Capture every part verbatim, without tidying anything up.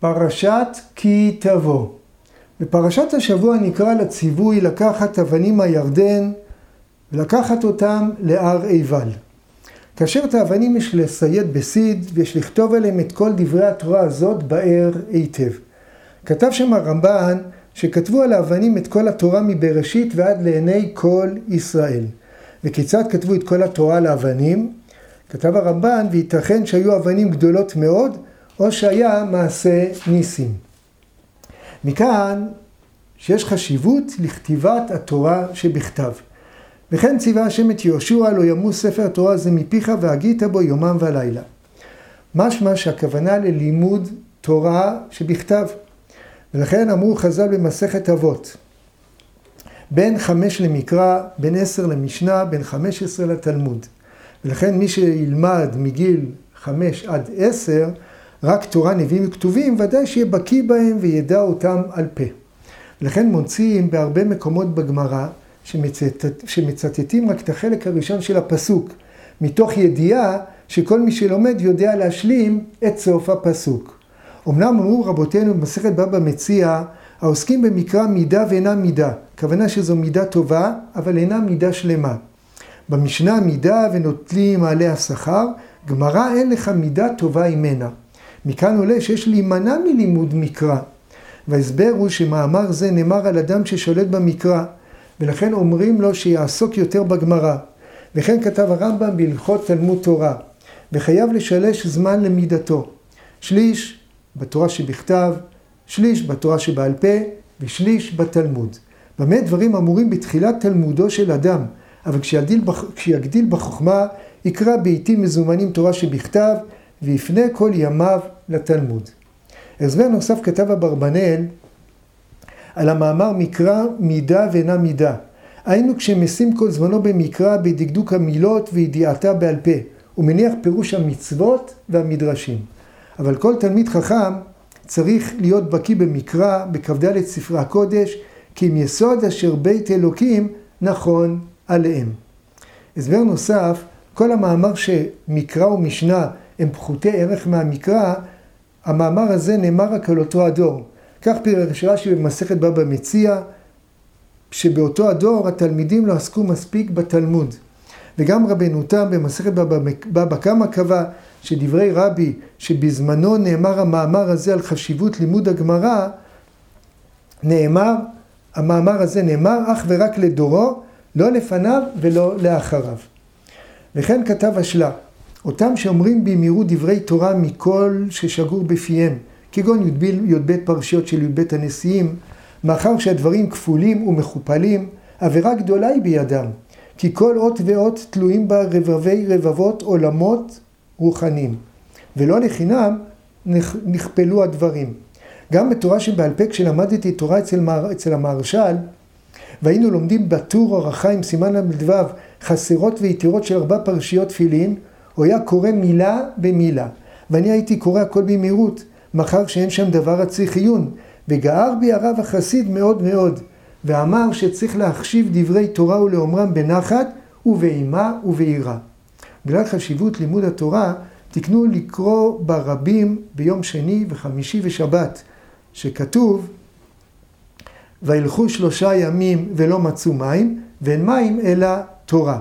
פרשת כי תבוא. בפרשת השבוע נקרא לציווי לקחת אבנים מהירדן ולקחת אותם להר עיבל. כאשר את האבנים יש לסייד בסיד ויש לכתוב עליהם את כל דברי התורה הזאת באר היטב. כתב שם הרמב"ן שכתבו על האבנים את כל התורה מבראשית ועד לעיני כל ישראל. וכיצד כתבו את כל התורה על האבנים? כתב הרמב"ן, וייתכן שהיו אבנים גדולות מאוד או שהיה מעשה ניסים. מכאן שיש חשיבות לכתיבת התורה שבכתב. וכן ציווה השם את יהושע לא ימוס ספר התורה הזה מפיך והגית בו יומם ולילה. משמע שהכוונה ללימוד תורה שבכתב. ולכן אמרו חז"ל במסכת אבות, בין חמש למקרא, בין עשר למשנה, בין חמש עשרה לתלמוד. ולכן מי שילמד מגיל חמש עד עשר, רק תורה נביאים וכתובים, ודאי שיהיה בקיא בהם וידע אותם על פה. ולכן מוצאים בהרבה מקומות בגמרא, שמצטט, שמצטטים רק את החלק הראשון של הפסוק, מתוך ידיעה שכל מי שלומד יודע להשלים את סוף הפסוק. אמנם אמרו רבותינו במסכת בבא מציעא, העוסקים במקרא מידה ואינה מידה. כוונה שזו מידה טובה, אבל אינה מידה שלמה. במשנה מידה ונוטלים עליה שכר, גמרא אין לך מידה טובה ממנה. מכאן עולה שיש להימנע מלימוד מקרא. וההסבר הוא שמאמר זה נאמר על אדם ששולט במקרא, ולכן אומרים לו שיעסוק יותר בגמרא. וכן כתב הרמב"ם בהלכות תלמוד תורה, וחייב לשלש זמן למידתו. שליש בתורה שבכתב, שליש בתורה שבעל פה, ושליש בתלמוד. במה דברים אמורים בתחילת תלמודו של אדם, אבל כשיגדיל, כשיגדיל בחוכמה, יקרא בעיתים מזומנים תורה שבכתב, ויפנה כל ימיו לתלמוד. הסבר נוסף כתב אברבנאל על המאמר מקרא מידה ואינה מידה. היינו כשמשים כל זמנו במקרא בדקדוק המילות וידיעתה בעל פה, ומניח פירוש המצוות והמדרשים. אבל כל תלמיד חכם צריך להיות בקיא במקרא, בכ"ד ספרי הקודש, כי אם יסוד אשר בית אלוקים נכון עליהם. הסבר נוסף, כל המאמר שמקרא ומשנה הם פחותי ערך מהמקרא, המאמר הזה נאמר רק על אותו הדור. כך פירש רש"י במסכת בבא מציעא, שבאותו הדור התלמידים לא עסקו מספיק בתלמוד. וגם רבנו תם במסכת בבא קמא קבע שדברי רבי שבזמנו נאמר המאמר הזה על חשיבות לימוד הגמרא, נאמר, המאמר הזה נאמר אך ורק לדורו, לא לפניו ולא לאחריו. וכן כתב השלה, אותם שאומרים במהירות דברי תורה מכל ששגור בפיהם, כגון י"ב פרשיות של י"ב הנשיאים, מאחר שהדברים כפולים ומכופלים, עבירה גדולה היא בידם, כי כל אות ואות תלויים בה רבבי רבבות עולמות רוחניים, ולא לחינם נכפלו הדברים. גם בתורה שבעל פה כשלמדתי תורה אצל, מר, אצל המהרש"ל, והיינו לומדים בטור אור החיים סימן ל"ו חסרות ויתירות של ארבע פרשיות תפילין, הוא היה קורא מילה במילה, ואני הייתי קורא הכל במהירות, מאחר שאין שם דבר הצריך עיון, וגער בי הרב החסיד מאוד מאוד, ואמר שצריך להחשיב דברי תורה ולאומרם בנחת ובאימה וביראה. בגלל חשיבות לימוד התורה, תקנו לקרוא ברבים ביום שני וחמישי ושבת, שכתוב, וילכו שלושה ימים ולא מצאו מים, ואין מים אלא תורה.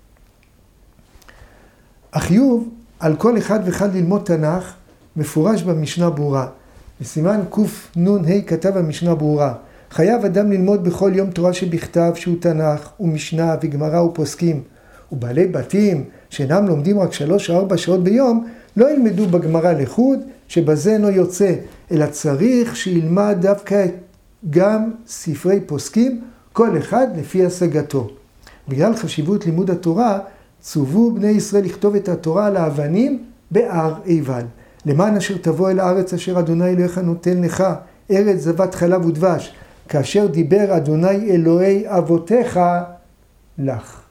החיוב על כל אחד ואחד ללמוד תנ"ך מפורש במשנה ברורה. בסימן קנ"ה כתב המשנה ברורה, חייב אדם ללמוד בכל יום תורה שבכתב שהוא תנ"ך ומשנה וגמרא ופוסקים, ובעלי בתים שאינם לומדים רק שלוש או ארבע שעות ביום, לא ילמדו בגמרא לחוד, שבזה אינו יוצא, אלא צריך שילמד דווקא גם ספרי פוסקים, כל אחד לפי השגתו. בגלל חשיבות לימוד התורה, צוו בני ישראל לכתוב את התורה על האבנים בהר עיבל. למען אשר תבוא אל הארץ אשר אדוני אלוהיך נותן לך, ארץ זבת חלב ודבש, כאשר דיבר אדוני אלוהי אבותיך לך.